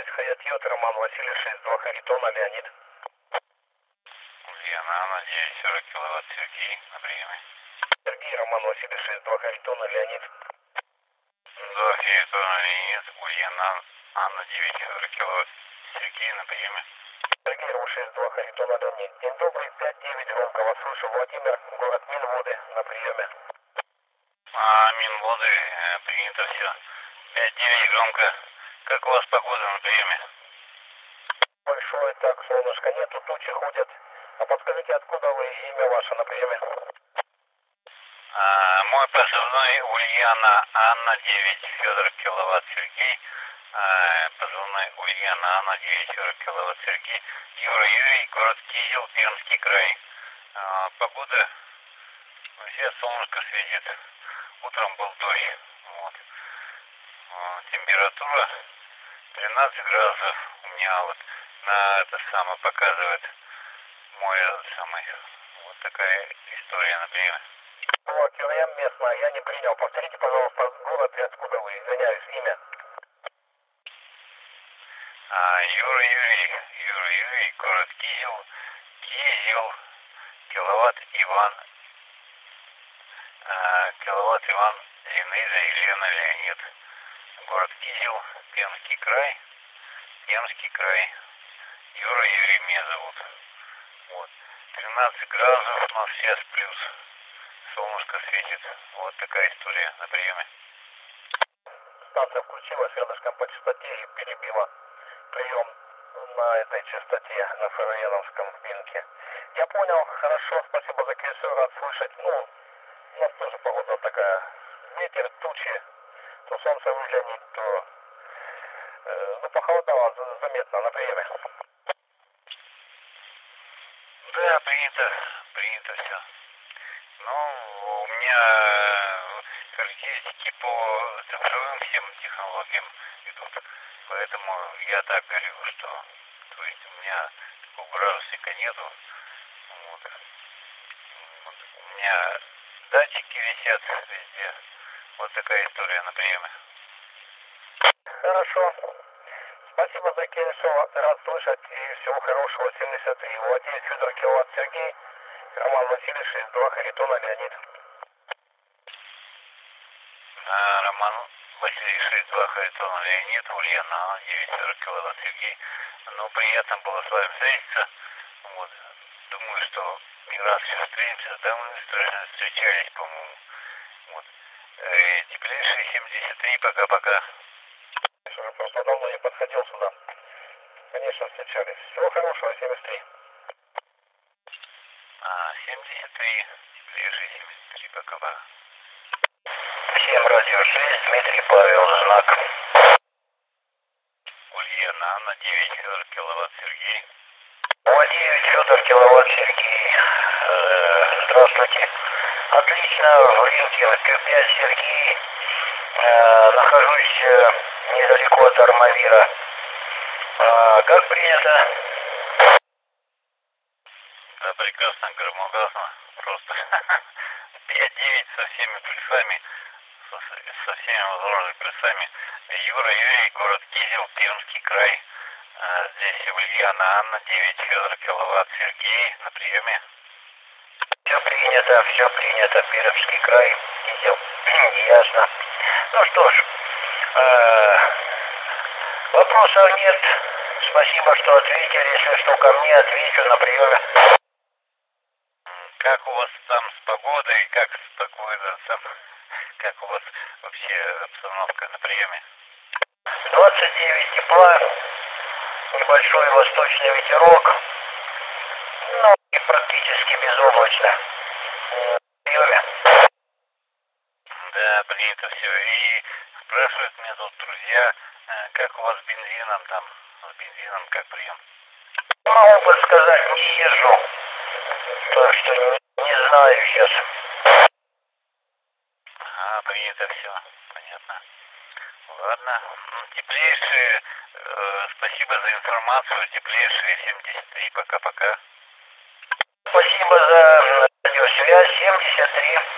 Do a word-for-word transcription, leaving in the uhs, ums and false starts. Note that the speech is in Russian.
девять Хаят Йод, Роман Василий, шесть два Харитона, Леонид. Ульяна, Анна, девять сорок киловатт, Сергей, на приеме. Сергей, Роман Василий, шесть два Харитона, Леонид. два Харитона, Леонид, Ульяна, Анна, девять сорок киловатт, Сергей, на приеме. Сергей, Ру, шесть два Харитона, Леонид. День добрый, пять девять, громко вас слышу. Владимир, город Минводы, на приеме. А, Минводы, э, принято все. пять девять, громко. Как у вас погода на приеме? Большое, так, солнышко нету, тучи ходят. А подскажите, откуда вы, имя ваше на приеме? А, мой позывной Ульяна, Анна, девять Федор киловатт, Сергей. А, позывной Ульяна, Анна, девять сорок киловатт, Сергей. Юра Юрий, город Кизел, Пермский край. А, погода, вообще солнышко светит. Утром был дождь. Вот. А, температура тринадцать градусов. У меня вот на это самое показывает мой самый. Вот такая история, например. Вот, я местная, я не принял. Повторите, пожалуйста, город и откуда вы, извиняюсь, имя. А, Юра Юрий, Юра Юрий, город Кизел, Кизел, киловатт Иван, а, киловатт Иван, Зинаида Елена Леонид. Город Кизел, Пермский край, Пермский край. Юра Юрий меня зовут. Вот. тринадцать градусов, но сейчас плюс. Солнышко светит. Вот такая история на приеме. Станция включилась рядышком по частоте и перебила прием на этой частоте, на Фараеновском винке. Я понял, хорошо, спасибо за кейсер, рад слышать. Ну, у нас тоже погода такая. Ветер, тучи, то солнце выглянет, то... Э, ну, похолодало заметно на приеме. Да, принято, принято все. Ну, у меня характеристики по цифровым всем технологиям идут. Поэтому я так говорю, что то есть у меня такого градусика нету. Вот. Вот. У меня датчики висят везде. Вот такая история на приеме. Хорошо. Спасибо за кейсер, рад слышать и всего хорошего. семьдесят три. Владимир Федор киловатт, Сергей. Роман Василий, шесть два Харитона, Леонид. А, Роман Василий, шесть два Харитона, Леонид, Ульяна, девять сорок киловатт, Сергей. Ну, приятно было с вами встретиться. Вот. Думаю, что не раз еще встретимся. Да, мы встречались, по-моему. Вот. Э, теплейший семьдесят три, пока-пока. Я просто давно не подходил сюда. Конечно, встречались. Всего хорошего, семьдесят три. А, семьдесят три, теплейший семьдесят три, пока-пока. семь радио шесть, Дмитрий Павел, знак. Ульяна, Анна, девять Федор киловатт, Сергей. Владимир Федор киловатт, Сергей. Э, здравствуйте. Отлично, в рынке Q пять, Сергей. Э, нахожусь э, недалеко от Армавира. А, как принято? Да, прекрасно, громогласно. Просто пять девять со всеми плюсами, со, со всеми возможными плюсами. Юра Юрий, город Кизел, Пермский край. А, здесь Ульяна, Анна, девять Федор киловатт, Сергей на приеме. Все принято, все принято. Пермский край, Кизел. Ясно. Ну что ж, э, вопросов нет. Спасибо, что ответили. Если что, ко мне отвечу на приеме. Как у вас там с погодой, как спокойно там, как у вас вообще обстановка на приеме? двадцать девять тепла, небольшой восточный ветерок, ну и практически безоблачно. На приеме. Да, принято все. И спрашивают меня тут друзья, как у вас с бензином там, с бензином как прием? Могу подсказать, не езжу. Так что не, не знаю сейчас. А, принято все. Понятно. Ладно. Теплейшие, э, спасибо за информацию. Теплейшие семьдесят три. Пока-пока. Спасибо за радиосвязь. семьдесят три.